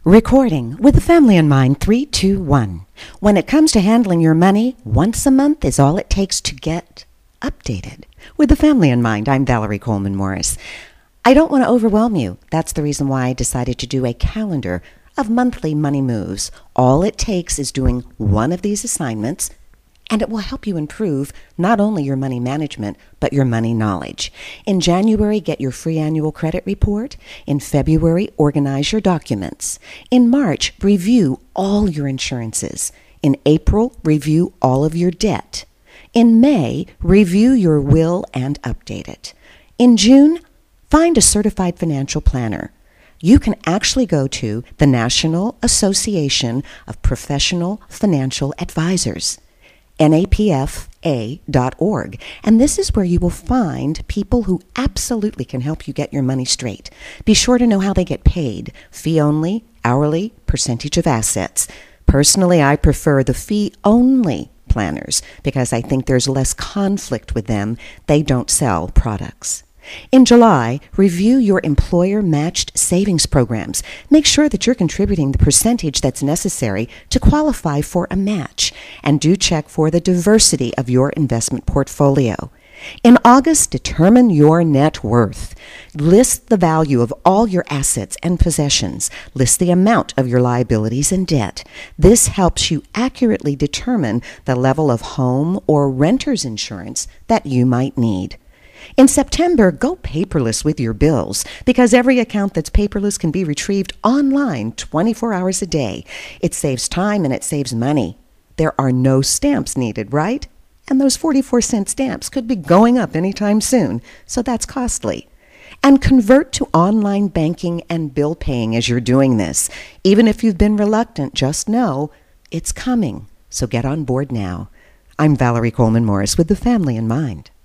Recording with the family in mind, 3, 2, 1. When it comes to handling your money, once a month is all it takes to get updated. With the family in mind, I'm Valerie Coleman Morris. I don't want to overwhelm you. That's the reason why I decided to do a calendar of monthly money moves. All it takes is doing one of these assignments, and it will help you improve not only your money management, but your money knowledge. In January, get your free annual credit report. In February, organize your documents. In March, review all your insurances. In April, review all of your debt. In May, review your will and update it. In June, find a certified financial planner. You can actually go to the National Association of Professional Financial Advisors, NAPFA.org. And this is where you will find people who absolutely can help you get your money straight. Be sure to know how they get paid: fee only, hourly, percentage of assets. Personally, I prefer the fee only planners because I think there's less conflict with them. They don't sell products. In July, review your employer-matched savings programs. Make sure that you're contributing the percentage that's necessary to qualify for a match, and do check for the diversity of your investment portfolio. In August, determine your net worth. List the value of all your assets and possessions. List the amount of your liabilities and debt. This helps you accurately determine the level of home or renter's insurance that you might need. In September, go paperless with your bills because every account that's paperless can be retrieved online 24 hours a day. It saves time and it saves money. There are no stamps needed, right? And those 44-cent stamps could be going up anytime soon, so that's costly. And convert to online banking and bill paying as you're doing this. Even if you've been reluctant, just know it's coming. So get on board now. I'm Valerie Coleman Morris with the family in mind.